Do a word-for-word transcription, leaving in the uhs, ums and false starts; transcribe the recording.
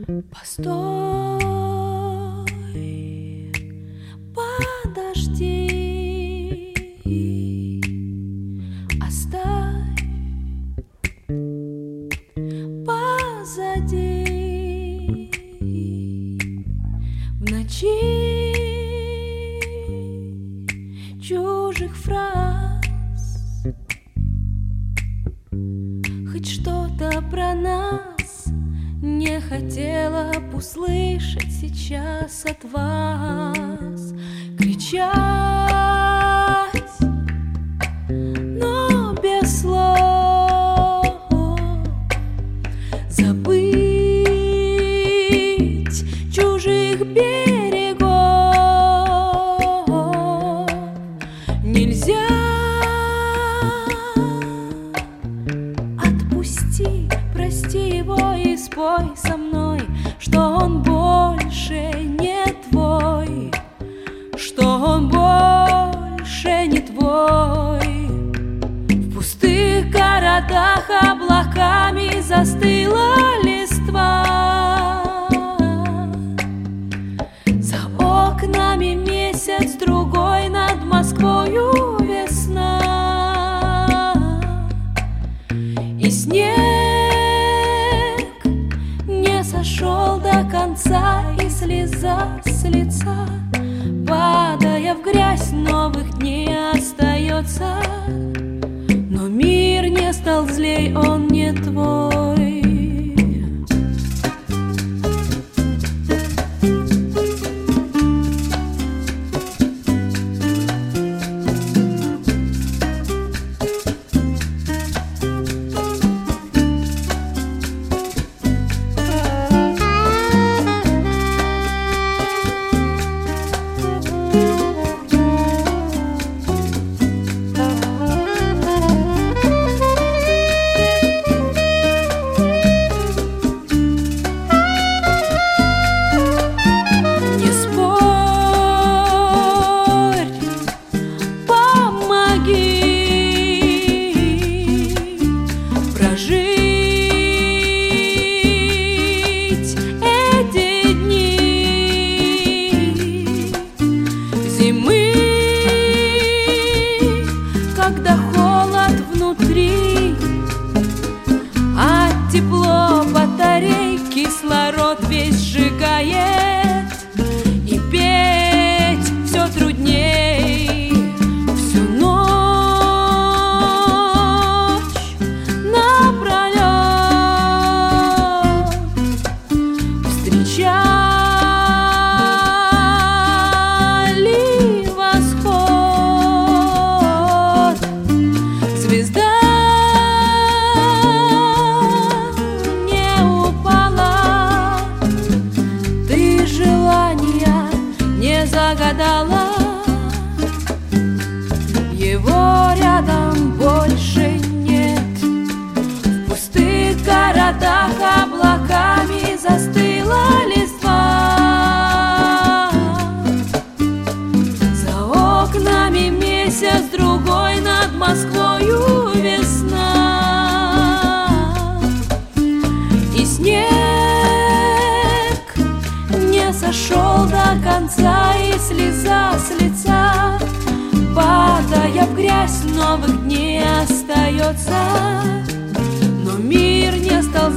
Постой, подожди, оставь позади. В ночи чужих фраз хоть что-то про нас не хотела б услышать сейчас от вас. Кричать, но без слов, забыть чужих берегов нельзя. Отпусти, прости его и спой со мной, что он больше не твой, что он больше не твой. В пустых городах облаками застыла листва, за окнами месяц другой, над Москвою весна. И снег не сошел до конца, и слеза с лица, падая в грязь, новых дней остается. Но мир не стал злей, он не твой. Когда холод внутри, а тепло батарей кислород весь сжигает, и петь все трудней. Всю ночь напролет встречали восход. Звезда не упала, ты желания не загадала, его рядом больше нет. В пустых городах облаками застыла листва, за окнами месяц другой, над Москвою весна. И снег не сошел до конца, и слеза с лица, падая в грязь, новых дней остается. Но мир не стал